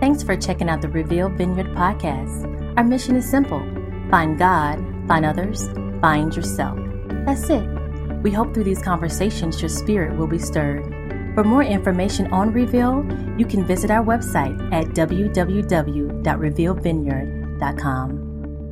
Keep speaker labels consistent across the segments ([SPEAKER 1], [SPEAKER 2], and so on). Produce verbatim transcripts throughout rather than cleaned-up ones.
[SPEAKER 1] Thanks for checking out the Reveal Vineyard podcast. Our mission is simple. Find God, find others, find yourself. That's it. We hope through these conversations your spirit will be stirred. For more information on Reveal, you can visit our website at w w w dot reveal vineyard dot com.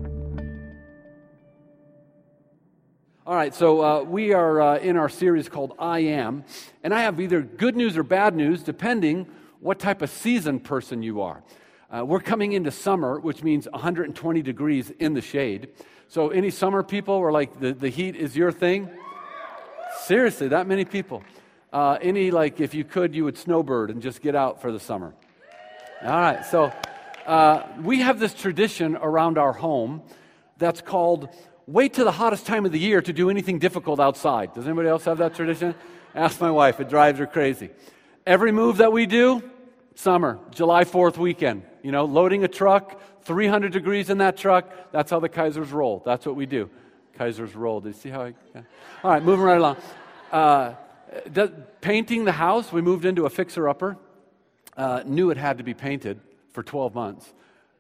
[SPEAKER 2] All right, so uh, we are uh, in our series called I Am, and I have either good news or bad news, depending what type of season person you are. Uh, we're coming into summer, which means one hundred twenty degrees in the shade. So any summer people are like, the, the heat is your thing? Seriously, that many people. Uh, any, like, if you could, you would snowbird and just get out for the summer. All right, so uh, we have this tradition around our home that's called wait till the hottest time of the year to do anything difficult outside. Does anybody else have that tradition? Ask my wife. It drives her crazy. Every move that we do, summer, July fourth weekend. You know, loading a truck, three hundred degrees in that truck. That's how the Kaisers roll. That's what we do. Kaisers roll. Do you see how I... Yeah. All right, moving right along. Uh, does, painting the house, we moved into a fixer-upper. Uh, knew it had to be painted for twelve months.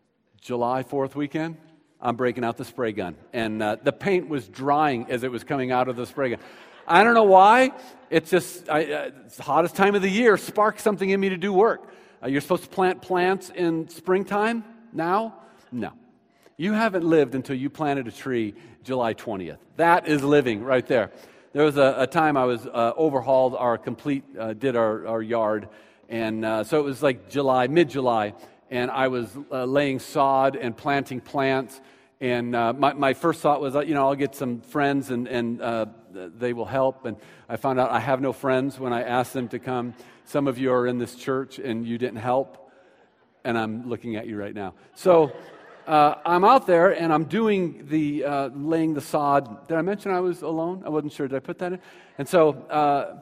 [SPEAKER 2] July fourth weekend, I'm breaking out the spray gun. And uh, the paint was drying as it was coming out of the spray gun. I don't know why. It's just, I, uh, it's the hottest time of the year. Sparks something in me to do work. Uh, you're supposed to plant plants in springtime now? No. You haven't lived until you planted a tree July twentieth. That is living right there. There was a, a time I was uh, overhauled our complete, uh, did our, our yard. And uh, so it was like July, mid-July. And I was uh, laying sod and planting plants. And uh, my, my first thought was, uh, you know, I'll get some friends and, and uh, they will help. And I found out I have no friends when I asked them to come. Some of you are in this church and you didn't help. And I'm looking at you right now. So uh, I'm out there and I'm doing the, uh, laying the sod. Did I mention I was alone? I wasn't sure. Did I put that in? And so uh,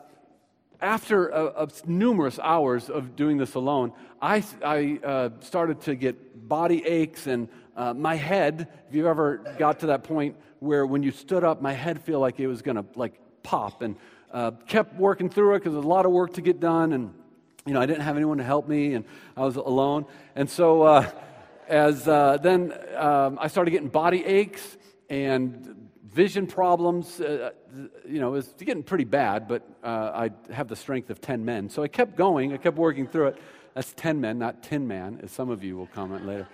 [SPEAKER 2] after uh, uh, numerous hours of doing this alone, I, I uh, started to get body aches and Uh, my head, if you ever got to that point where when you stood up, my head feel like it was going to like pop, and uh, kept working through it because there was a lot of work to get done, and you know I didn't have anyone to help me, and I was alone. And so uh, as uh, then um, I started getting body aches and vision problems. Uh, you know, it was getting pretty bad, but uh, I have the strength of ten men. So I kept going. I kept working through it. That's ten men, not Tin Man, as some of you will comment later.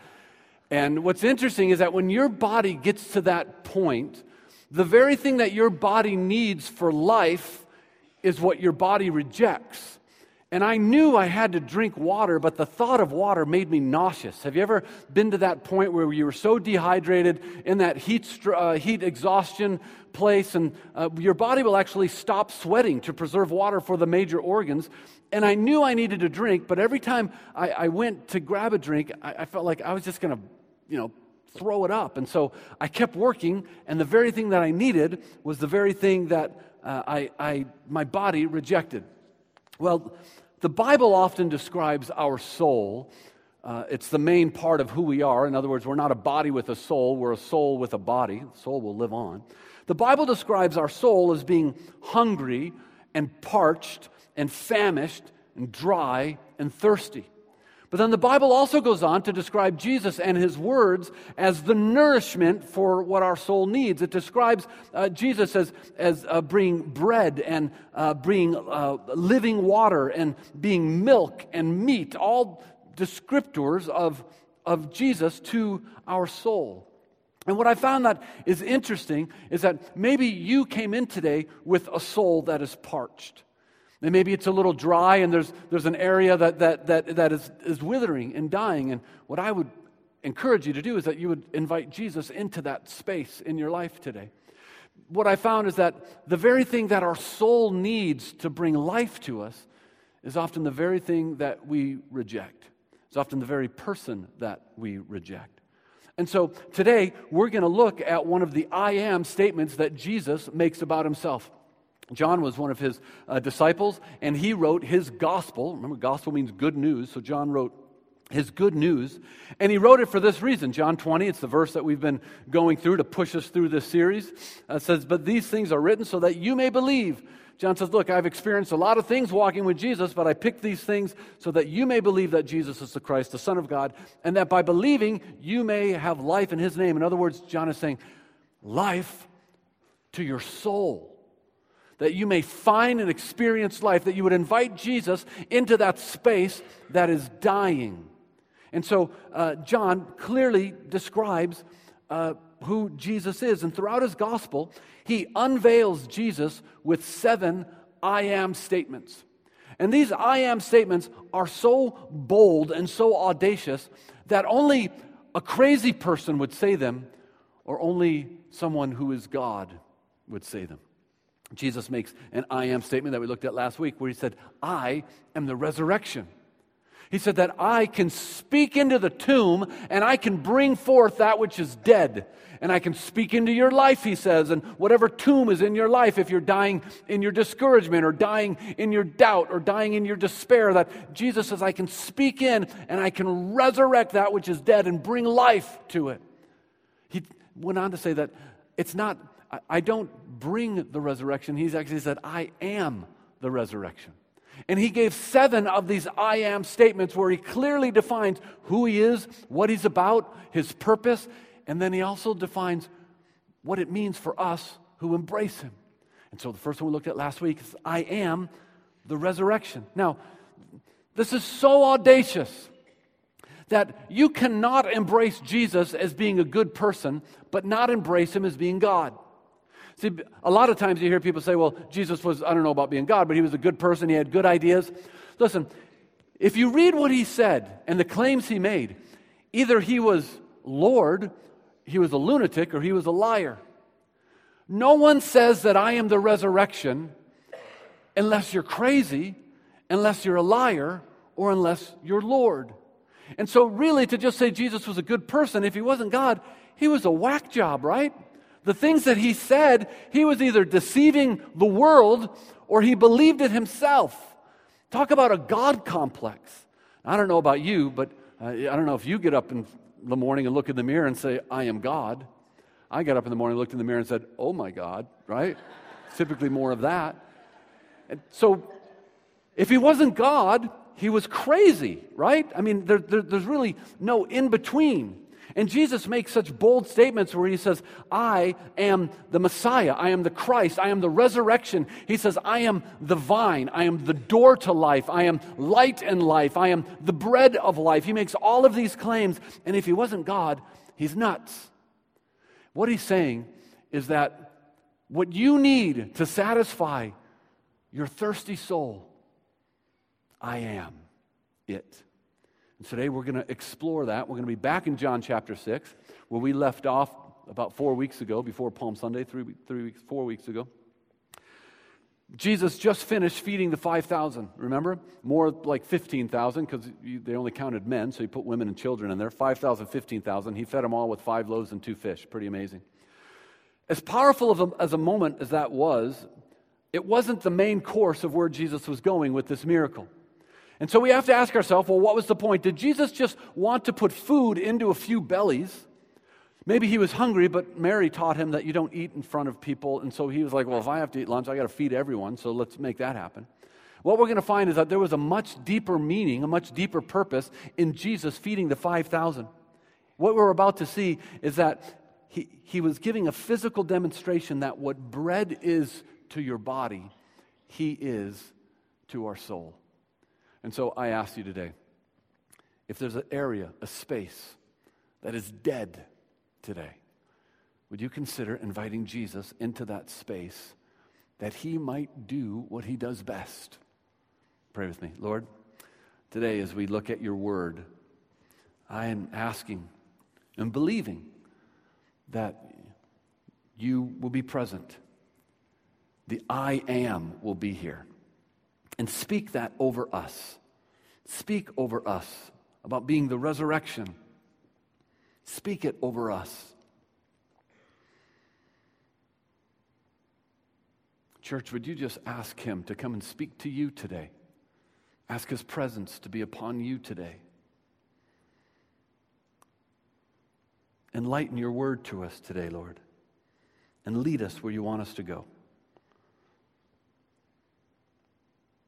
[SPEAKER 2] And what's interesting is that when your body gets to that point, the very thing that your body needs for life is what your body rejects. And I knew I had to drink water, but the thought of water made me nauseous. Have you ever been to that point where you were so dehydrated in that heat uh, heat exhaustion place, and uh, your body will actually stop sweating to preserve water for the major organs? And I knew I needed a drink, but every time I, I went to grab a drink, I, I felt like I was just going to, you know, throw it up. And so I kept working, and the very thing that I needed was the very thing that uh, I, I my body rejected. Well, the Bible often describes our soul. Uh, it's the main part of who we are. In other words, we're not a body with a soul. We're a soul with a body. The soul will live on. The Bible describes our soul as being hungry and parched and famished and dry and thirsty. But then the Bible also goes on to describe Jesus and his words as the nourishment for what our soul needs. It describes uh, Jesus as, as uh, being bread and uh, being uh, living water and being milk and meat, all descriptors of, of Jesus to our soul. And what I found that is interesting is that maybe you came in today with a soul that is parched. And maybe it's a little dry, and there's there's an area that that that that is, is withering and dying. And what I would encourage you to do is that you would invite Jesus into that space in your life today. What I found is that the very thing that our soul needs to bring life to us is often the very thing that we reject. It's often the very person that we reject. And so today we're going to look at one of the I am statements that Jesus makes about himself. John was one of his uh, disciples, and he wrote his gospel. Remember, gospel means good news, so John wrote his good news, and he wrote it for this reason. John twenty, it's the verse that we've been going through to push us through this series. Uh, says, "But these things are written so that you may believe John says, look, I've experienced a lot of things walking with Jesus, but I picked these things so that you may believe that Jesus is the Christ, the Son of God, and that by believing you may have life in his name. In other words, John is saying, life to your soul. That you may find and experience life, that you would invite Jesus into that space that is dying. And so uh, John clearly describes uh, who Jesus is. And throughout his gospel, he unveils Jesus with seven I am statements. And these I am statements are so bold and so audacious that only a crazy person would say them, or only someone who is God would say them. Jesus makes an I am statement that we looked at last week where he said, I am the resurrection. He said that I can speak into the tomb and I can bring forth that which is dead. And I can speak into your life, he says, and whatever tomb is in your life, if you're dying in your discouragement or dying in your doubt or dying in your despair, that Jesus says, I can speak in and I can resurrect that which is dead and bring life to it. He went on to say that it's not, I don't bring the resurrection. He's actually said, I am the resurrection. And he gave seven of these I am statements where he clearly defines who he is, what he's about, his purpose, and then he also defines what it means for us who embrace him. And so the first one we looked at last week is I am the resurrection. Now, this is so audacious that you cannot embrace Jesus as being a good person, but not embrace him as being God. See, a lot of times you hear people say, well, Jesus was, I don't know about being God, but he was a good person, he had good ideas. Listen, if you read what he said and the claims he made, either he was Lord, he was a lunatic, or he was a liar. No one says that I am the resurrection unless you're crazy, unless you're a liar, or unless you're Lord. And so really to just say Jesus was a good person, if he wasn't God, he was a whack job, right? The things that he said, he was either deceiving the world or he believed it himself. Talk about a God complex. I don't know about you, but uh, I don't know if you get up in the morning and look in the mirror and say, I am God. I got up in the morning, looked in the mirror and said, oh my God, right? Typically more of that. And so if he wasn't God, he was crazy, right? I mean, there, there, there's really no in-between. And Jesus makes such bold statements where he says, I am the Messiah, I am the Christ, I am the resurrection. He says, I am the vine, I am the door to life, I am light and life, I am the bread of life. He makes all of these claims, and if he wasn't God, he's nuts. What he's saying is that what you need to satisfy your thirsty soul, I am it. Today we're going to explore that. We're going to be back in John chapter six, where we left off about four weeks ago, before Palm Sunday, three, three weeks, four weeks ago. Jesus just finished feeding the five thousand, remember? More like fifteen thousand, because they only counted men, so he put women and children in there. five thousand, fifteen thousand. He fed them all with five loaves and two fish. Pretty amazing. As powerful of a, as a moment as that was, it wasn't the main course of where Jesus was going with this miracle. And so we have to ask ourselves, well, what was the point? Did Jesus just want to put food into a few bellies? Maybe he was hungry, but Mary taught him that you don't eat in front of people. And so he was like, well, if I have to eat lunch, I got to feed everyone, so let's make that happen. What we're going to find is that there was a much deeper meaning, a much deeper purpose in Jesus feeding the five thousand. What we're about to see is that he, he was giving a physical demonstration that what bread is to your body, he is to our soul. And so I ask you today, if there's an area, a space that is dead today, would you consider inviting Jesus into that space that he might do what he does best? Pray with me. Lord, today as we look at your word, I am asking and believing that you will be present. The I am will be here. And speak that over us. Speak over us about being the resurrection. Speak it over us. Church, would you just ask him to come and speak to you today? Ask his presence to be upon you today. Enlighten your word to us today, Lord, and lead us where you want us to go.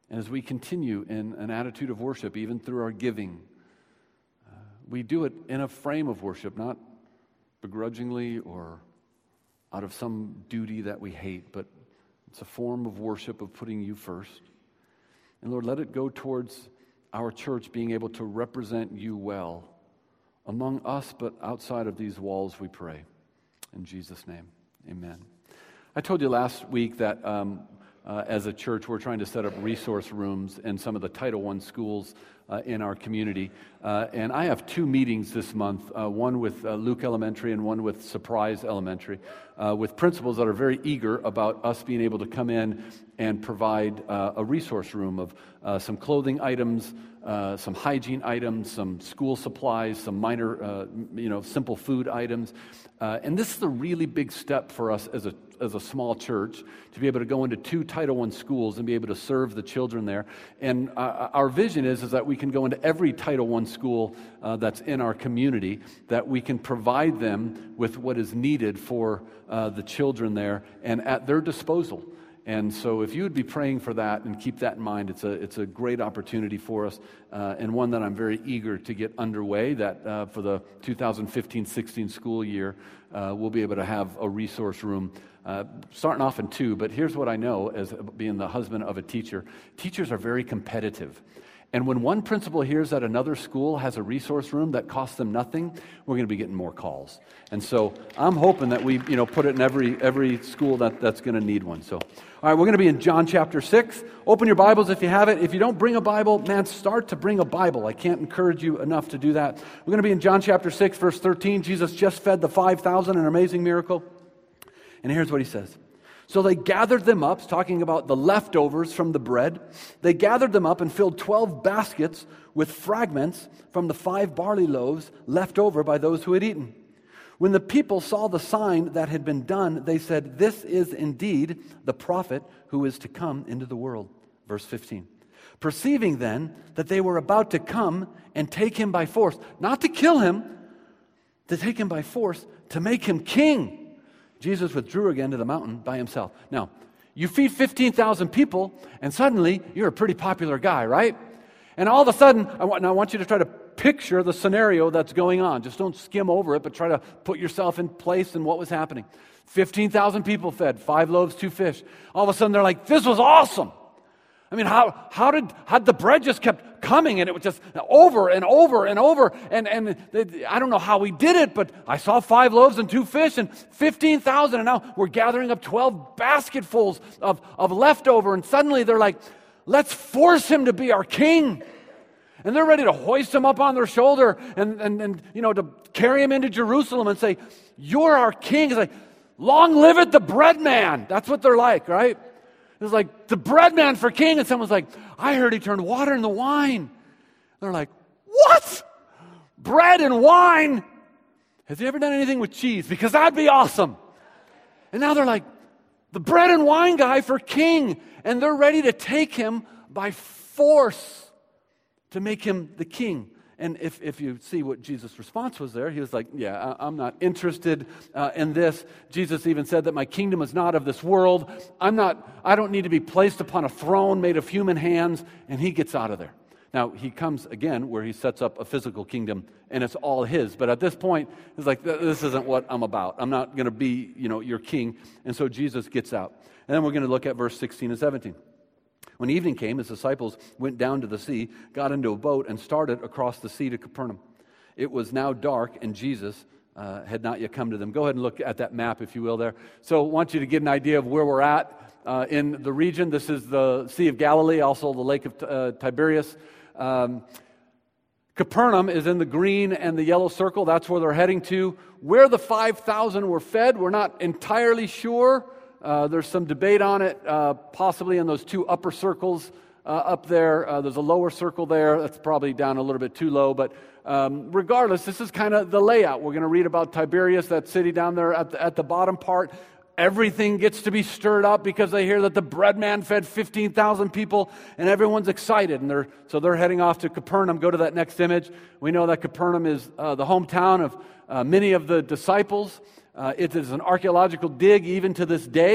[SPEAKER 2] And as we continue in an attitude of worship, even through our giving, uh, we do it in a frame of worship, not begrudgingly or out of some duty that we hate, but it's a form of worship of putting you first. And Lord, let it go towards our church being able to represent you well among us, but outside of these walls, we pray. In Jesus' name, amen. I told you last week that um, uh, as a church, we're trying to set up resource rooms in some of the Title I schools uh, in our community. Uh, and I have two meetings this month, uh, one with uh, Luke Elementary and one with Surprise Elementary, uh, with principals that are very eager about us being able to come in and provide uh, a resource room of uh, some clothing items, uh, some hygiene items, some school supplies, some minor, uh, you know, simple food items. Uh, and this is a really big step for us as a as a small church to be able to go into two Title I schools and be able to serve the children there. And uh, our vision is, is that we can go into every Title I school uh, that's in our community, that we can provide them with what is needed for uh, the children there and at their disposal. And so if you would be praying for that and keep that in mind, it's a it's a great opportunity for us, uh, and one that I'm very eager to get underway, that uh, for the two thousand fifteen sixteen school year, uh, we'll be able to have a resource room, uh, starting off in two. But here's what I know as being the husband of a teacher. Teachers are very competitive. And when one principal hears that another school has a resource room that costs them nothing, we're going to be getting more calls. And so I'm hoping that we, you know, put it in every every school that, that's going to need one. So, all right, we're going to be in John chapter six. Open your Bibles if you have it. If you don't bring a Bible, man, start to bring a Bible. I can't encourage you enough to do that. We're going to be in John chapter six, verse thirteen. Jesus just fed the five thousand, an amazing miracle. And here's what he says. So they gathered them up, talking about the leftovers from the bread. They gathered them up and filled twelve baskets with fragments from the five barley loaves left over by those who had eaten. When the people saw the sign that had been done, they said, "This is indeed the prophet who is to come into the world." Verse fifteen. Perceiving then that they were about to come and take him by force, not to kill him, to take him by force, to make him king, Jesus withdrew again to the mountain by himself. Now, you feed fifteen thousand people, and suddenly you're a pretty popular guy, right? And all of a sudden, I want, and I want you to try to picture the scenario that's going on. Just don't skim over it, but try to put yourself in place in what was happening. fifteen thousand people fed, five loaves, two fish. All of a sudden, they're like, this was awesome. I mean, how how did how the bread just kept coming, and it was just over and over and over, and and they, I don't know how we did it, but I saw five loaves and two fish and fifteen thousand, and now we're gathering up twelve basketfuls of, of leftover, and suddenly they're like, let's force him to be our king. And they're ready to hoist him up on their shoulder and, and, and you know, to carry him into Jerusalem and say, you're our king. It's like, long live it, the bread man. That's what they're like, right? It's like, the bread man for king. And someone's like, I heard he turned water into wine. They're like, what? Bread and wine? Has he ever done anything with cheese? Because that'd be awesome. And now they're like, the bread and wine guy for king. And they're ready to take him by force to make him the king. And if, if you see what Jesus' response was there, he was like, yeah, I, I'm not interested uh, in this. Jesus even said that my kingdom is not of this world. I'm not, I don't need to be placed upon a throne made of human hands. And he gets out of there. Now, he comes again where he sets up a physical kingdom and it's all his. But at this point, he's like, this isn't what I'm about. I'm not going to be, you know, your king. And so Jesus gets out. And then we're going to look at verse sixteen and seventeen. When evening came, his disciples went down to the sea, got into a boat, and started across the sea to Capernaum. It was now dark, and Jesus uh, had not yet come to them. Go ahead and look at that map, if you will, there. So I want you to get an idea of where we're at uh, in the region. This is the Sea of Galilee, also the Lake of uh, Tiberias. Um, Capernaum is in the green and the yellow circle. That's where they're heading to. Where the five thousand were fed, we're not entirely sure. Uh, there's some debate on it, uh, possibly in those two upper circles uh, up there. Uh, there's a lower circle there. That's probably down a little bit too low. But um, regardless, this is kind of the layout. We're going to read about Tiberias, that city down there at the, at the bottom part. Everything gets to be stirred up because they hear that the bread man fed fifteen thousand people, and everyone's excited. And they're so they're heading off to Capernaum. Go to that next image. We know that Capernaum is uh, the hometown of uh, many of the disciples. Uh, it is an archaeological dig even to this day.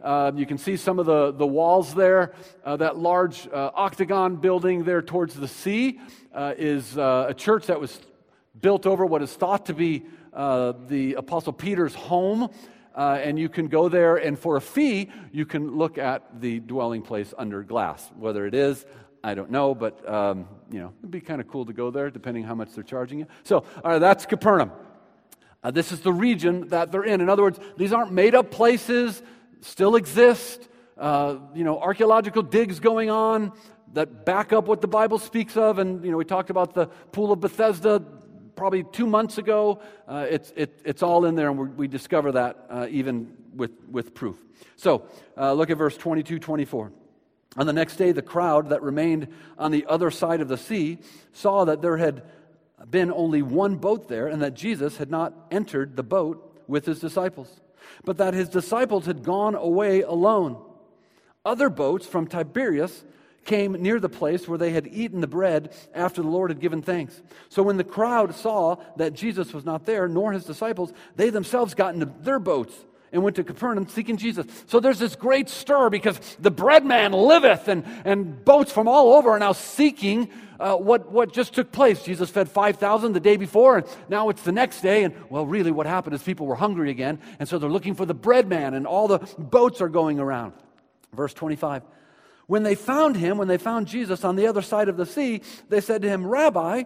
[SPEAKER 2] Uh, you can see some of the, the walls there. Uh, that large uh, octagon building there towards the sea uh, is uh, a church that was built over what is thought to be uh, the Apostle Peter's home. Uh, and you can go there, and for a fee, you can look at the dwelling place under glass. Whether it is, I don't know, but um, you know, it'd be kind of cool to go there, depending how much they're charging you. So, all right, that's Capernaum. Uh, this is the region that they're in. In other words, these aren't made-up places, still exist. Uh, you know, archaeological digs going on that back up what the Bible speaks of. And, you know, we talked about the Pool of Bethesda probably two months ago. Uh, it's it, it's all in there, and we're, we discover that uh, even with, with proof. So, uh, look at verse twenty-two, twenty-four. On the next day, the crowd that remained on the other side of the sea saw that there had been only one boat there, and that Jesus had not entered the boat with his disciples, but that his disciples had gone away alone. Other boats from Tiberias came near the place where they had eaten the bread after the Lord had given thanks. So when the crowd saw that Jesus was not there, nor his disciples, they themselves got into their boats and went to Capernaum seeking Jesus. So there's this great stir because the bread man liveth, and, and boats from all over are now seeking uh, what, what just took place. Jesus fed five thousand the day before, and now it's the next day. And, well, really what happened is people were hungry again, and so they're looking for the bread man, and all the boats are going around. Verse twenty-five. When they found him, when they found Jesus on the other side of the sea, they said to him, Rabbi,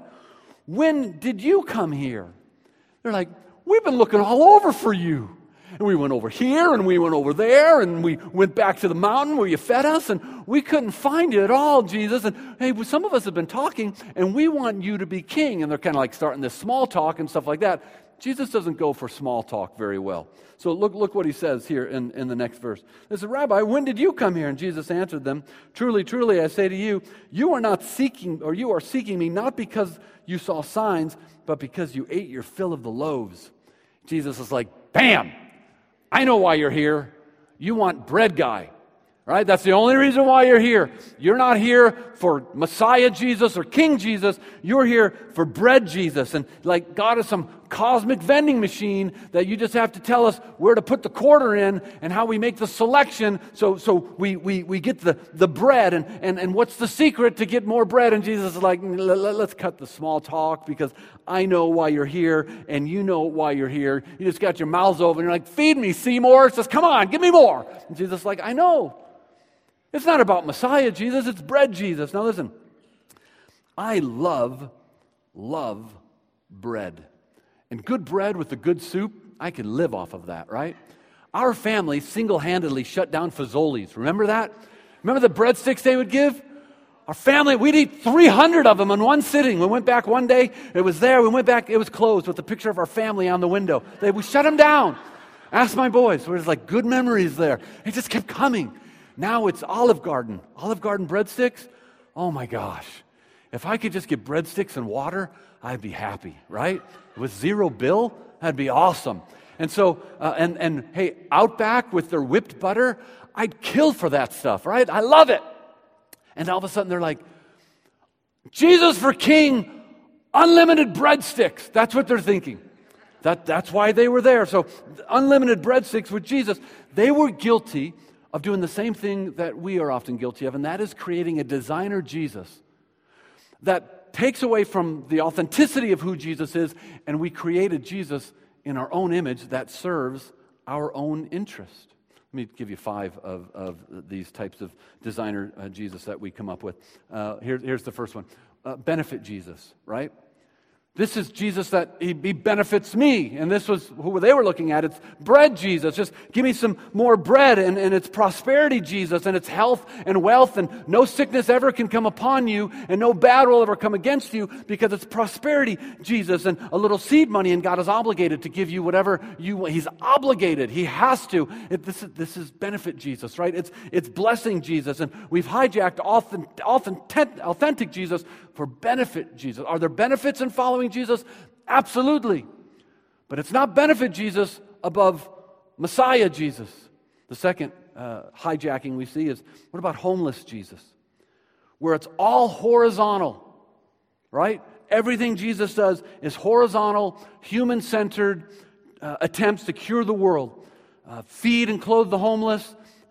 [SPEAKER 2] when did you come here? They're like, we've been looking all over for you. And we went over here, and we went over there, and we went back to the mountain where you fed us, and we couldn't find you at all, Jesus. And hey, some of us have been talking, and we want you to be king. And they're kind of like starting this small talk and stuff like that. Jesus doesn't go for small talk very well. So look look what he says here in, in the next verse. They said, Rabbi, when did you come here? And Jesus answered them, Truly, truly, I say to you, you are not seeking, or you are seeking me not because you saw signs, but because you ate your fill of the loaves. Jesus is like, bam! I know why you're here. You want bread guy, right? That's the only reason why you're here. You're not here for Messiah Jesus or King Jesus. You're here for bread Jesus. And like God is some cosmic vending machine that you just have to tell us where to put the quarter in and how we make the selection so so we we, we get the, the bread. And, and, and what's the secret to get more bread? And Jesus is like, let's cut the small talk because I know why you're here and you know why you're here. You just got your mouths open. You're like, feed me, Seymour. It says, come on, give me more. And Jesus is like, I know. It's not about Messiah Jesus. It's bread Jesus. Now listen, I love, love bread. And good bread with a good soup, I can live off of that, right? Our family single-handedly shut down Fazoli's. Remember that? Remember the breadsticks they would give? Our family, we'd eat three hundred of them in one sitting. We went back one day, it was there. We went back, it was closed with a picture of our family on the window. They, we shut them down. Ask my boys. There's like good memories there. It just kept coming. Now it's Olive Garden. Olive Garden breadsticks? Oh my gosh. If I could just get breadsticks and water, I'd be happy, right? With zero bill, that'd be awesome. And so, uh, and, and hey, Outback with their whipped butter, I'd kill for that stuff, right? I love it. And all of a sudden they're like, Jesus for King, unlimited breadsticks. That's what they're thinking. That, that's why they were there. So unlimited breadsticks with Jesus. They were guilty of doing the same thing that we are often guilty of, and that is creating a designer Jesus that takes away from the authenticity of who Jesus is, and we created Jesus in our own image that serves our own interest. Let me give you five of, of these types of designer uh, Jesus that we come up with. Uh, here, here's the first one. Uh, benefit Jesus, right? This is Jesus that he, he benefits me. And this was who they were looking at. It's bread Jesus. Just give me some more bread. And, and it's prosperity Jesus. And it's health and wealth. And no sickness ever can come upon you. And no bad will ever come against you. Because it's prosperity Jesus. And a little seed money. And God is obligated to give you whatever you want. He's obligated. He has to. It, this, is, this is benefit Jesus, right? It's, it's blessing Jesus. And we've hijacked authentic, authentic, authentic Jesus for benefit Jesus. Are there benefits in following Jesus? Absolutely. But it's not benefit Jesus above Messiah Jesus. The second uh, hijacking we see is, what about homeless Jesus? Where it's all horizontal, right? Everything Jesus does is horizontal, human-centered uh, attempts to cure the world. Uh, feed and clothe the homeless,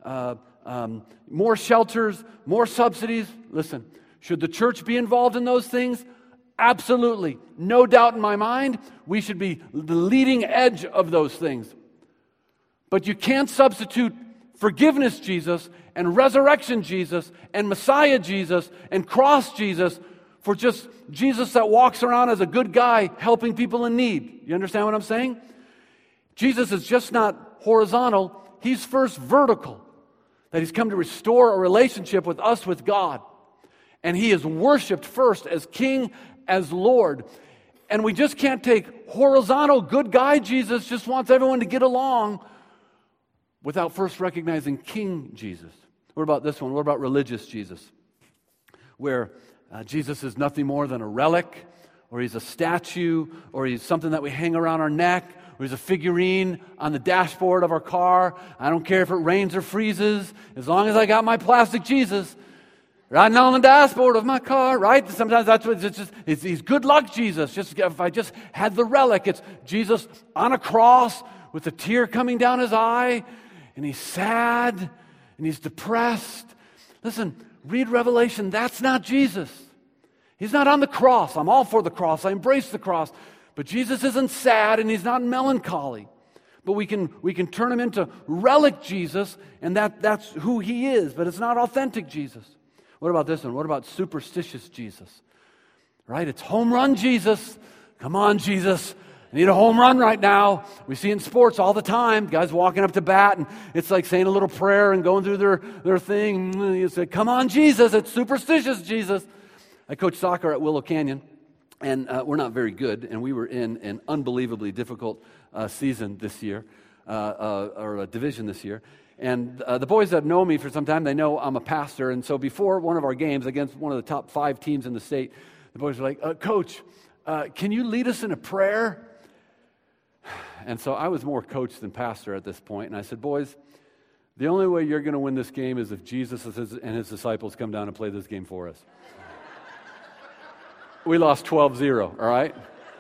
[SPEAKER 2] uh, um, more shelters, more subsidies. Listen, should the church be involved in those things? Absolutely. No doubt in my mind, we should be the leading edge of those things. But you can't substitute forgiveness Jesus and resurrection Jesus and Messiah Jesus and cross Jesus for just Jesus that walks around as a good guy helping people in need. You understand what I'm saying? Jesus is just not horizontal. He's first vertical. That he's come to restore a relationship with us, with God. And he is worshiped first as King, as Lord. And we just can't take horizontal good guy Jesus just wants everyone to get along without first recognizing King Jesus. What about this one? What about religious Jesus? Where uh, Jesus is nothing more than a relic, or he's a statue, or he's something that we hang around our neck, or he's a figurine on the dashboard of our car. I don't care if it rains or freezes, as long as I got my plastic Jesus riding on the dashboard of my car, right? Sometimes that's what it's just, it's, he's good luck Jesus. Just if I just had the relic, it's Jesus on a cross with a tear coming down his eye, and he's sad, and he's depressed. Listen, read Revelation. That's not Jesus. He's not on the cross. I'm all for the cross. I embrace the cross. But Jesus isn't sad, and he's not melancholy. But we can we can turn him into relic Jesus, and that, that's who he is. But it's not authentic Jesus. What about this one? What about superstitious Jesus? Right? It's home run Jesus. Come on, Jesus. I need a home run right now. We see it in sports all the time. Guys walking up to bat, and it's like saying a little prayer and going through their, their thing. You say, come on, Jesus. It's superstitious Jesus. I coach soccer at Willow Canyon. And uh, we're not very good, and we were in an unbelievably difficult uh, season this year, uh, uh, or a division this year. And uh, the boys that know me for some time, they know I'm a pastor. And so before one of our games against one of the top five teams in the state, the boys were like, uh, Coach, uh, can you lead us in a prayer? And so I was more coach than pastor at this point. And I said, boys, the only way you're going to win this game is if Jesus and his disciples come down and play this game for us. We lost twelve zero, all right?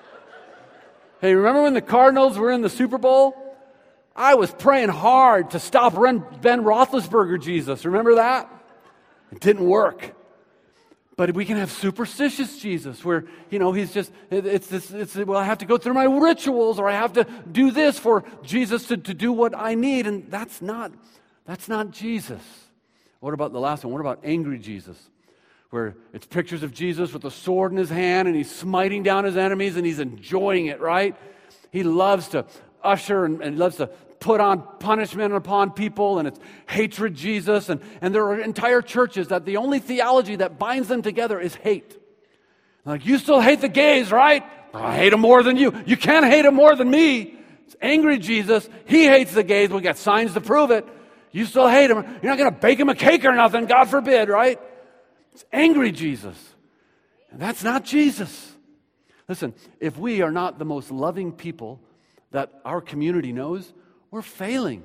[SPEAKER 2] Hey, remember when the Cardinals were in the Super Bowl? I was praying hard to stop Ben Roethlisberger, Jesus. Remember that? It didn't work. But we can have superstitious Jesus where, you know, he's just, it, it's this, it's, well, I have to go through my rituals, or I have to do this for Jesus to, to do what I need. And that's not, that's not Jesus. What about the last one? What about angry Jesus? Where it's pictures of Jesus with a sword in his hand, and he's smiting down his enemies, and he's enjoying it, right? He loves to usher and, and loves to put on punishment upon people, and it's hatred Jesus. And, and there are entire churches that the only theology that binds them together is hate. Like, you still hate the gays, right? I hate them more than you. You can't hate them more than me. It's angry Jesus. He hates the gays. We got signs to prove it. You still hate him. You're not going to bake him a cake or nothing, God forbid, right? It's angry Jesus. And that's not Jesus. Listen, if we are not the most loving people that our community knows, we're failing.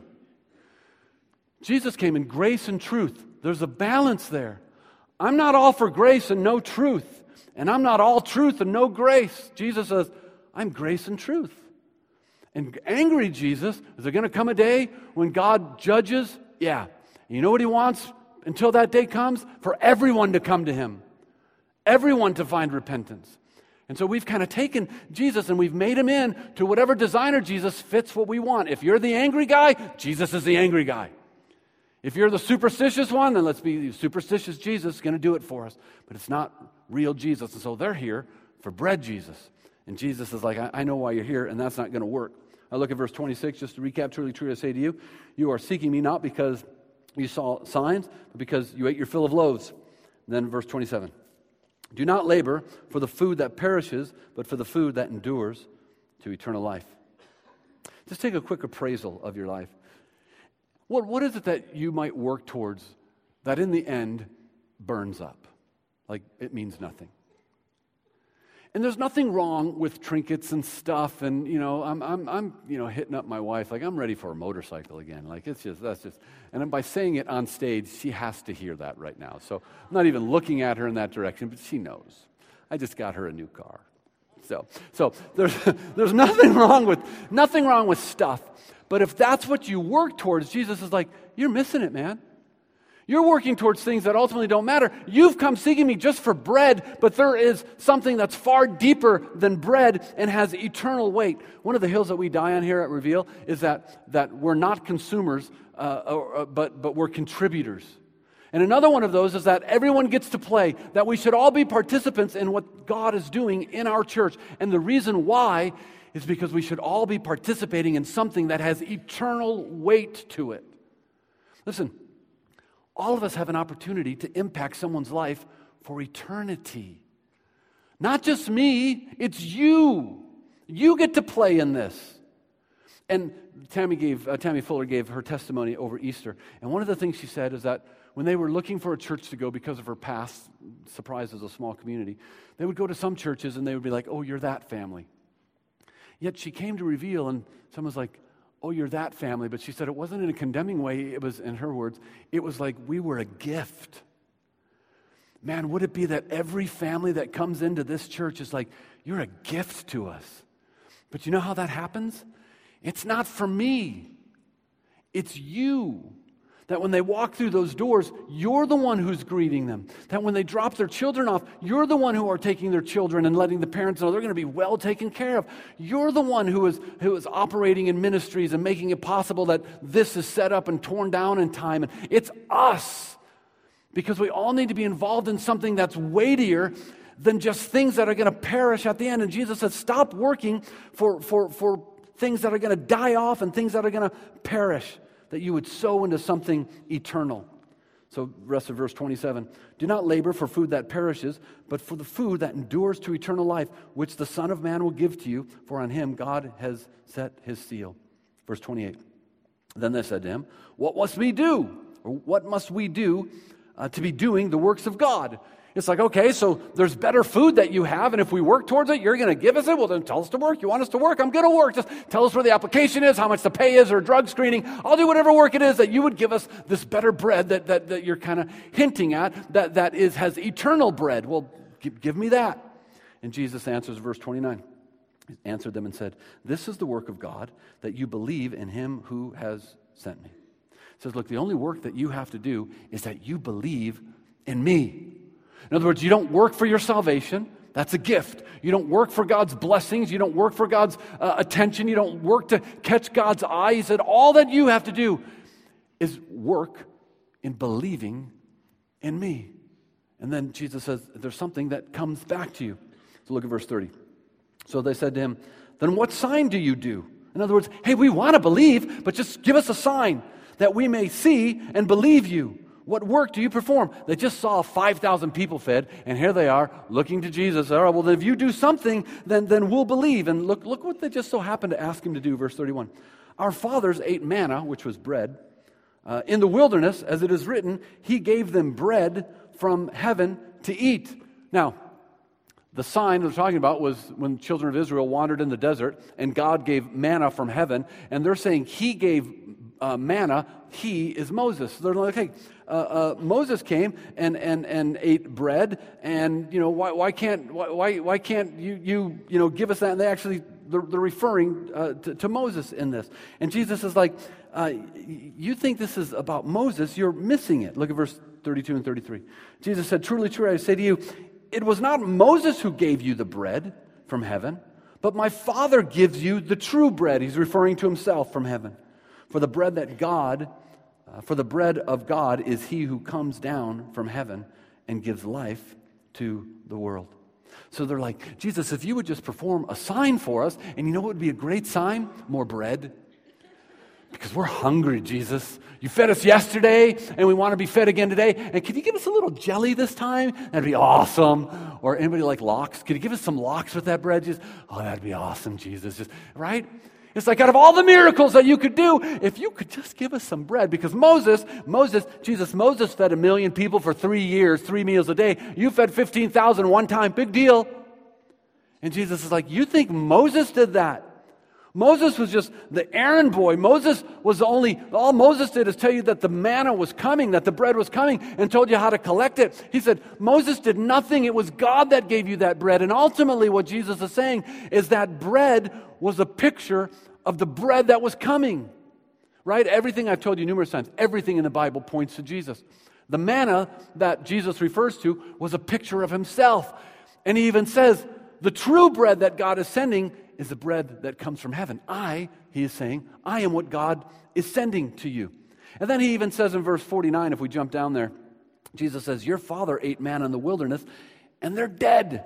[SPEAKER 2] Jesus came in grace and truth. There's a balance there. I'm not all for grace and no truth. And I'm not all truth and no grace. Jesus says, I'm grace and truth. And angry Jesus, is there going to come a day when God judges? Yeah. And you know what he wants? Until that day comes, for everyone to come to him. Everyone to find repentance. And so we've kind of taken Jesus and we've made him in to whatever designer Jesus fits what we want. If you're the angry guy, Jesus is the angry guy. If you're the superstitious one, then let's be superstitious Jesus is going to do it for us. But it's not real Jesus. And so they're here for bread Jesus. And Jesus is like, I, I know why you're here, and that's not going to work. I look at verse twenty-six, just to recap, truly, truly, I say to you, you are seeking me not because you saw signs, but because you ate your fill of loaves. And then verse twenty-seven. Do not labor for the food that perishes, but for the food that endures to eternal life. Just take a quick appraisal of your life. What, what is it that you might work towards that in the end burns up? Like it means nothing. And there's nothing wrong with trinkets and stuff, and you know, I'm, I'm, I'm, you know, hitting up my wife like I'm ready for a motorcycle again. Like it's just, that's just, and then by saying it on stage, she has to hear that right now. So I'm not even looking at her in that direction, but she knows. I just got her a new car. So, so there's, there's nothing wrong with, nothing wrong with stuff. But if that's what you work towards, Jesus is like, you're missing it, man. You're working towards things that ultimately don't matter. You've come seeking me just for bread, but there is something that's far deeper than bread and has eternal weight. One of the hills that we die on here at Reveal is that, that we're not consumers, uh, or, uh, but, but we're contributors. And another one of those is that everyone gets to play, that we should all be participants in what God is doing in our church. And the reason why is because we should all be participating in something that has eternal weight to it. Listen, all of us have an opportunity to impact someone's life for eternity. Not just me, it's you. You get to play in this. And Tammy gave uh, Tammy Fuller gave her testimony over Easter. And one of the things she said is that when they were looking for a church to go because of her past Surprise as a small community, they would go to some churches and they would be like, oh, you're that family. Yet she came to Reveal and someone's like, oh, you're that family. But she said it wasn't in a condemning way. It was, in her words, it was like we were a gift. Man, would it be that every family that comes into this church is like, you're a gift to us. But you know how that happens? It's not for me. It's you. That when they walk through those doors, you're the one who's greeting them. That when they drop their children off, you're the one who are taking their children and letting the parents know they're going to be well taken care of. You're the one who is, who is operating in ministries and making it possible that this is set up and torn down in time. And it's us. Because we all need to be involved in something that's weightier than just things that are going to perish at the end. And Jesus said, stop working for, for, for things that are going to die off and things that are going to perish, that you would sow into something eternal. So rest of verse twenty-seven. Do not labor for food that perishes, but for the food that endures to eternal life, which the Son of Man will give to you, for on him God has set his seal. Verse twenty-eight. Then they said to him, what must we do? Or what must we do uh, to be doing the works of God? It's like, okay, so there's better food that you have, and if we work towards it, you're going to give us it? Well, then tell us to work. You want us to work? I'm going to work. Just tell us where the application is, how much the pay is, or drug screening. I'll do whatever work it is that you would give us this better bread that, that, that you're kind of hinting at, that, that is has eternal bread. Well, give, give me that. And Jesus answers, verse twenty-nine. He answered them and said, this is the work of God, that you believe in him who has sent me. He says, look, the only work that you have to do is that you believe in me. In other words, you don't work for your salvation. That's a gift. You don't work for God's blessings. You don't work for God's uh, attention. You don't work to catch God's eye. He said, all that you have to do is work in believing in me. And then Jesus says, there's something that comes back to you. So look at verse thirty. So they said to him, then what sign do you do? In other words, hey, we want to believe, but just give us a sign that we may see and believe you. What work do you perform? They just saw five thousand people fed, and here they are looking to Jesus. All right, well, if you do something, then, then we'll believe. And look, look what they just so happened to ask him to do, verse thirty-one. Our fathers ate manna, which was bread, uh, in the wilderness, as it is written, he gave them bread from heaven to eat. Now, the sign they're talking about was when the children of Israel wandered in the desert, and God gave manna from heaven, and they're saying he gave uh, manna, he is Moses. So they're like, hey, Uh, uh, Moses came and, and, and ate bread, and you know why, why can't why why can't you you you know give us that? And they actually they're, they're referring uh, to, to Moses in this. And Jesus is like, uh, you think this is about Moses? You're missing it. Look at verse thirty-two and thirty-three. Jesus said, "Truly, truly, I say to you, it was not Moses who gave you the bread from heaven, but my Father gives you the true bread." He's referring to himself from heaven. For the bread that God Uh, for the bread of God is he who comes down from heaven and gives life to the world. So they're like, Jesus, if you would just perform a sign for us, and you know what would be a great sign? More bread. Because we're hungry, Jesus. You fed us yesterday, and we want to be fed again today. And can you give us a little jelly this time? That'd be awesome. Or anybody like lox? Could you give us some lox with that bread? Just, oh, that'd be awesome, Jesus. Just right? It's like out of all the miracles that you could do, if you could just give us some bread. Because Moses, Moses, Jesus, Moses fed a million people for three years, three meals a day. You fed fifteen thousand one time. Big deal. And Jesus is like, you think Moses did that? Moses was just the errand boy. Moses was the only, all Moses did is tell you that the manna was coming, that the bread was coming, and told you how to collect it. He said, Moses did nothing. It was God that gave you that bread. And ultimately what Jesus is saying is that bread was a picture of the bread that was coming. right? Everything I've told you numerous times, everything in the Bible points to Jesus. The manna that Jesus refers to was a picture of himself. And he even says, the true bread that God is sending is the bread that comes from heaven. I, he is saying, I am what God is sending to you. And then he even says in verse forty-nine, if we jump down there, Jesus says, your father ate manna in the wilderness, and they're dead.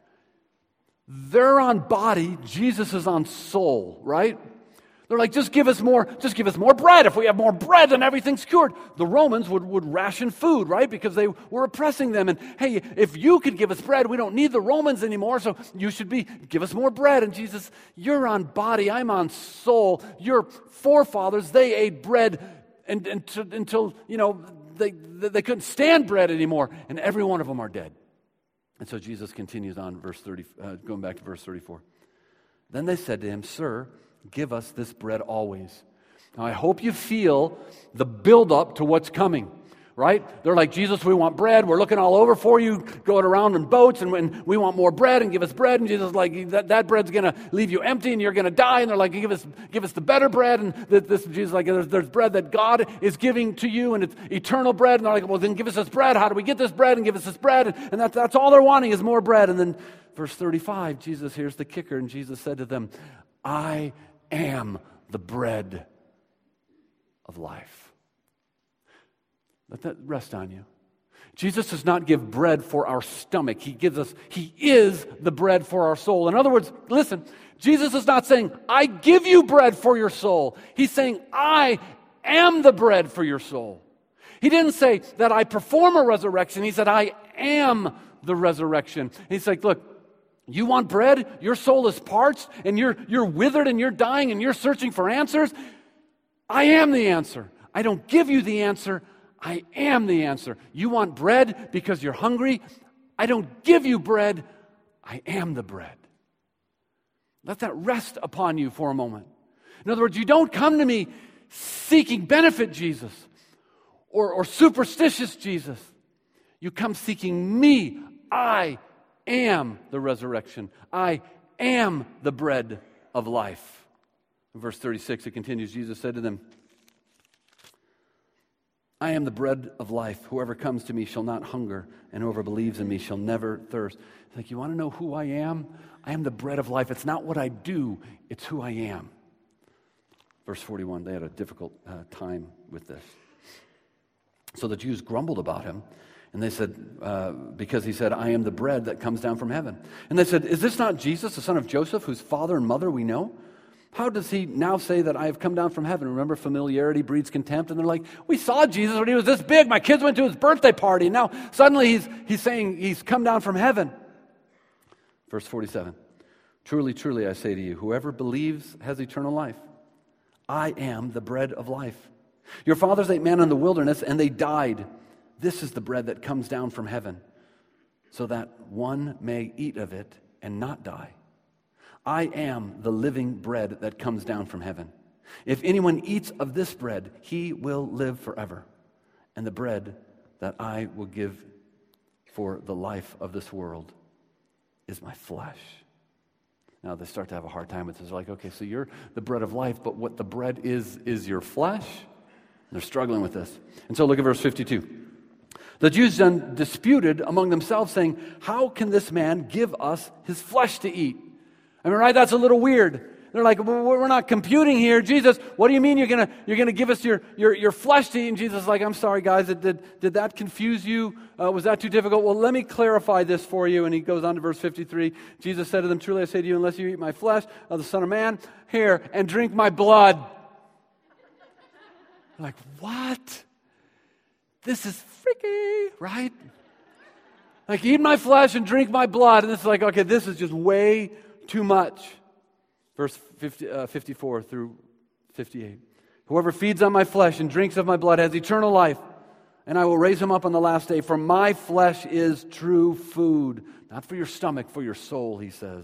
[SPEAKER 2] They're on body, Jesus is on soul, right? They're like, just give us more, just give us more bread. If we have more bread, then everything's cured. The Romans would, would ration food, right? Because they were oppressing them. And hey, if you could give us bread, we don't need the Romans anymore, so you should be, give us more bread. And Jesus, you're on body, I'm on soul. Your forefathers, they ate bread and, and to, until, you know, they, they couldn't stand bread anymore. And every one of them are dead. And so Jesus continues on, verse thirty, uh, going back to verse thirty-four. Then they said to him, Sir, give us this bread always. Now, I hope you feel the buildup to what's coming, right? They're like, Jesus, we want bread. We're looking all over for you, going around in boats, and when we want more bread, and give us bread. And Jesus is like, that, that bread's going to leave you empty, and you're going to die. And they're like, give us give us the better bread. And this Jesus is like, there's, there's bread that God is giving to you, and it's eternal bread. And they're like, well, then give us this bread. How do we get this bread? And give us this bread. And, and that's, that's all they're wanting is more bread. And then verse thirty-five, Jesus, here's the kicker, and Jesus said to them, I am the bread of life. Let that rest on you. Jesus does not give bread for our stomach. He gives us, He is the bread for our soul. In other words, listen, Jesus is not saying, I give you bread for your soul. He's saying, I am the bread for your soul. He didn't say that I perform a resurrection. He said, I am the resurrection. He's like, look, you want bread? Your soul is parched and you're, you're withered and you're dying and you're searching for answers? I am the answer. I don't give you the answer. I am the answer. You want bread because you're hungry? I don't give you bread. I am the bread. Let that rest upon you for a moment. In other words, you don't come to me seeking benefit, Jesus, or, or superstitious Jesus. You come seeking me. I am the resurrection. I am the bread of life. In verse thirty-six, it continues, Jesus said to them, I am the bread of life. Whoever comes to me shall not hunger, and whoever believes in me shall never thirst. It's like, you want to know who I am? I am the bread of life. It's not what I do, it's who I am. Verse forty-one, they had a difficult uh, time with this. So the Jews grumbled about him, and they said, uh, because he said, I am the bread that comes down from heaven. And they said, is this not Jesus, the son of Joseph, whose father and mother we know? How does he now say that I have come down from heaven? Remember, familiarity breeds contempt. And they're like, we saw Jesus when he was this big. My kids went to his birthday party. And now suddenly he's, he's saying he's come down from heaven. Verse forty-seven, truly, truly, I say to you, whoever believes has eternal life. I am the bread of life. Your fathers ate manna in the wilderness, and they died. This is the bread that comes down from heaven, so that one may eat of it and not die. I am the living bread that comes down from heaven. If anyone eats of this bread, he will live forever. And the bread that I will give for the life of this world is my flesh. Now they start to have a hard time with this. They're like, okay, so you're the bread of life, but what the bread is, is your flesh? And they're struggling with this. And so look at verse fifty-two. The Jews then disputed among themselves, saying, how can this man give us his flesh to eat? I mean, right? That's a little weird. They're like, well, we're not computing here. Jesus, what do you mean you're gonna you're gonna give us your your, your flesh to eat? And Jesus is like, I'm sorry, guys. Did did, did that confuse you? Uh, was that too difficult? Well, let me clarify this for you. And he goes on to verse fifty-three. Jesus said to them, truly I say to you, unless you eat my flesh of the Son of Man, here, and drink my blood. They're like, what? This is freaky, right? Like, eat my flesh and drink my blood. And it's like, okay, this is just way too much. Verse fifty, uh, fifty-four through fifty-eight. Whoever feeds on my flesh and drinks of my blood has eternal life, and I will raise him up on the last day. For my flesh is true food, not for your stomach, for your soul, he says.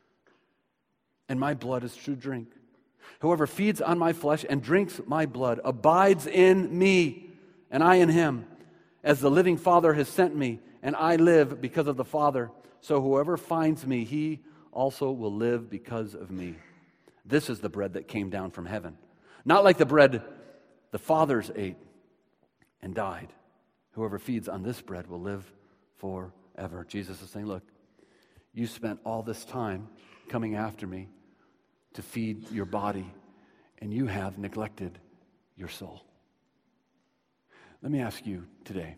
[SPEAKER 2] And my blood is true drink. Whoever feeds on my flesh and drinks my blood abides in me, and I in him. As the living Father has sent me, and I live because of the Father, so whoever finds me, he also will live because of me. This is the bread that came down from heaven. Not like the bread The fathers ate and died. Whoever feeds on this bread will live forever. Jesus is saying, look, you spent all this time coming after me to feed your body, and you have neglected your soul. Let me ask you today,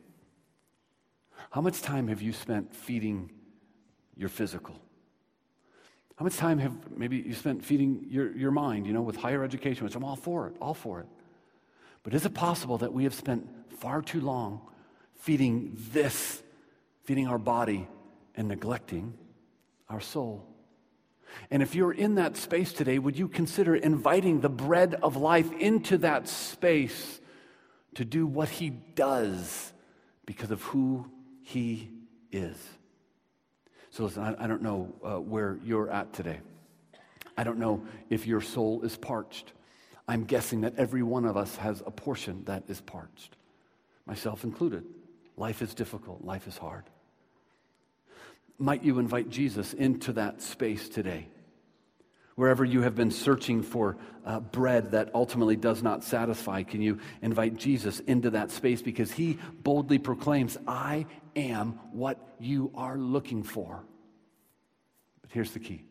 [SPEAKER 2] how much time have you spent feeding your physical? How much time have maybe you spent feeding your, your mind, you know, with higher education, which I'm all for it, all for it. But is it possible that we have spent far too long feeding this, feeding our body, and neglecting our soul? And if you're in that space today, would you consider inviting the bread of life into that space to do what he does because of who he is? So listen, I, I don't know uh, where you're at today. I don't know if your soul is parched. I'm guessing that every one of us has a portion that is parched, myself included. Life is difficult. Life is hard. Might you invite Jesus into that space today? Wherever you have been searching for uh, bread that ultimately does not satisfy, can you invite Jesus into that space? Because he boldly proclaims, I am what you are looking for. But here's the key.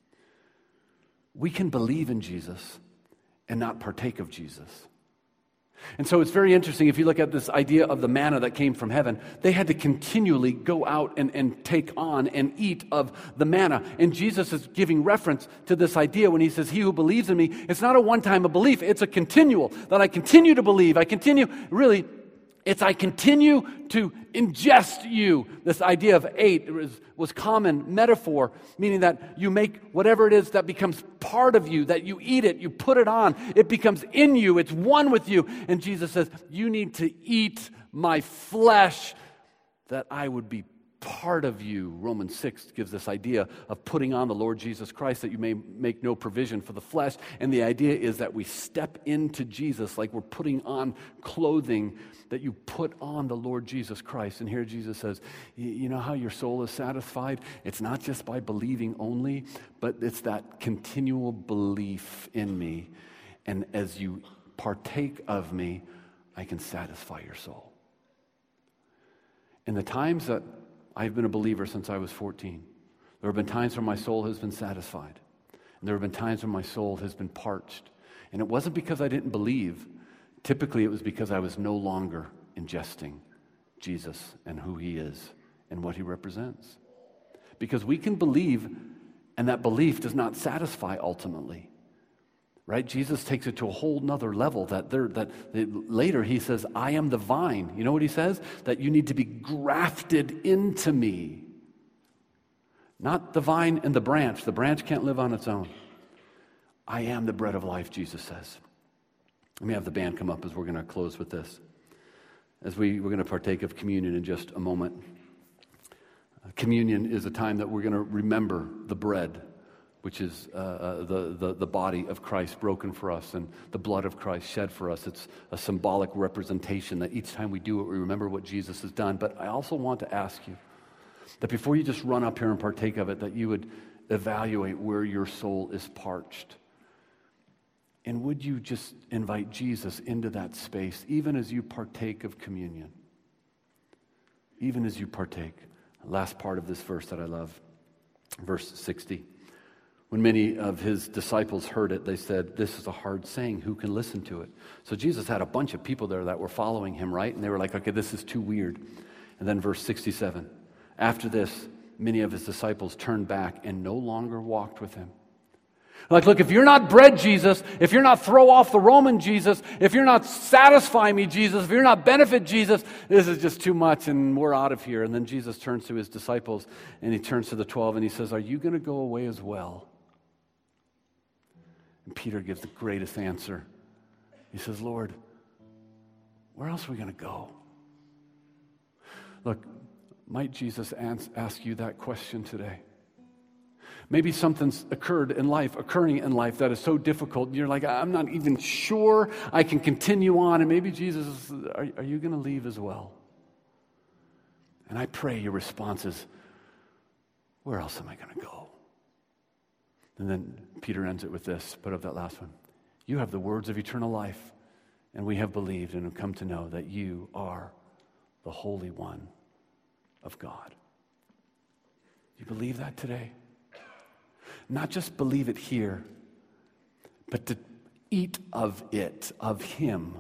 [SPEAKER 2] We can believe in Jesus and not partake of Jesus. And so it's very interesting if you look at this idea of the manna that came from heaven. They had to continually go out and, and take on and eat of the manna. And Jesus is giving reference to this idea when he says, he who believes in me, it's not a one-time belief, it's a continual, that I continue to believe. I continue, really, it's I continue to ingest you. This idea of ate was, was common metaphor, meaning that you make whatever it is that becomes part of you, that you eat it, you put it on, it becomes in you, it's one with you. And Jesus says, you need to eat my flesh that I would be part of you. Romans six gives this idea of putting on the Lord Jesus Christ that you may make no provision for the flesh. And the idea is that we step into Jesus like we're putting on clothing, that you put on the Lord Jesus Christ. And here Jesus says, you know how your soul is satisfied? It's not just by believing only, but it's that continual belief in me. And as you partake of me, I can satisfy your soul. In the times that I've been a believer since I was fourteen. There have been times when my soul has been satisfied. And there have been times when my soul has been parched. And it wasn't because I didn't believe. Typically, it was because I was no longer ingesting Jesus and who he is and what he represents. Because we can believe, and that belief does not satisfy ultimately. Right? Jesus takes it to a whole nother level that there that later he says, I am the vine. You know what he says? That you need to be grafted into me. Not the vine and the branch. The branch can't live on its own. I am the bread of life, Jesus says. Let me have the band come up as we're going to close with this. As we, we're going to partake of communion in just a moment. Communion is a time that we're going to remember the bread, which is uh, the, the, the body of Christ broken for us and the blood of Christ shed for us. It's a symbolic representation that each time we do it, we remember what Jesus has done. But I also want to ask you that before you just run up here and partake of it, that you would evaluate where your soul is parched. And would you just invite Jesus into that space, even as you partake of communion? Even as you partake. Last part of this verse that I love, verse sixty. When many of his disciples heard it, they said, this is a hard saying. Who can listen to it? So Jesus had a bunch of people there that were following him, right? And they were like, okay, this is too weird. And then verse sixty-seven. After this, many of his disciples turned back and no longer walked with him. Like, look, if you're not bread, Jesus, if you're not throw off the Roman Jesus, if you're not satisfy me, Jesus, if you're not benefit, Jesus, this is just too much and we're out of here. And then Jesus turns to his disciples and he turns to the twelve and he says, are you going to go away as well? And Peter gives the greatest answer. He says, Lord, where else are we going to go? Look, might Jesus ask you that question today? Maybe something's occurred in life, occurring in life that is so difficult, and you're like, I'm not even sure I can continue on, and maybe Jesus is, are, are you going to leave as well? And I pray your response is, where else am I going to go? And then Peter ends it with this, put up that last one. You have the words of eternal life, And we have believed and have come to know that you are the Holy One of God. Do you believe that today? Not just believe it here, but to eat of it, of Him.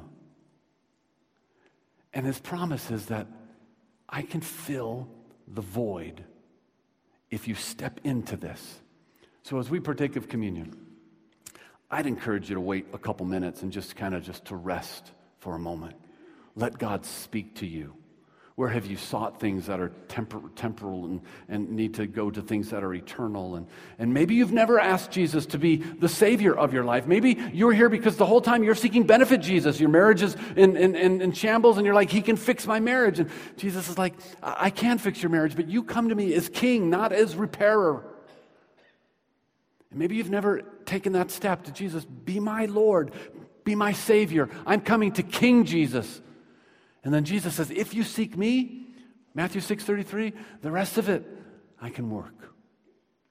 [SPEAKER 2] And His promise is that I can fill the void if you step into this. So as we partake of communion, I'd encourage you to wait a couple minutes and just kind of just to rest for a moment. Let God speak to you. Where have you sought things that are tempor- temporal and, and need to go to things that are eternal? And, and maybe you've never asked Jesus to be the Savior of your life. Maybe you're here because the whole time you're seeking benefit Jesus. Your marriage is in, in, in, in shambles and you're like, He can fix my marriage. And Jesus is like, I, I can fix your marriage, but you come to me as King, not as repairer. And maybe you've never taken that step to Jesus. Be my Lord. Be my Savior. I'm coming to King Jesus. And then Jesus says, if you seek me, Matthew six thirty-three, the rest of it I can work.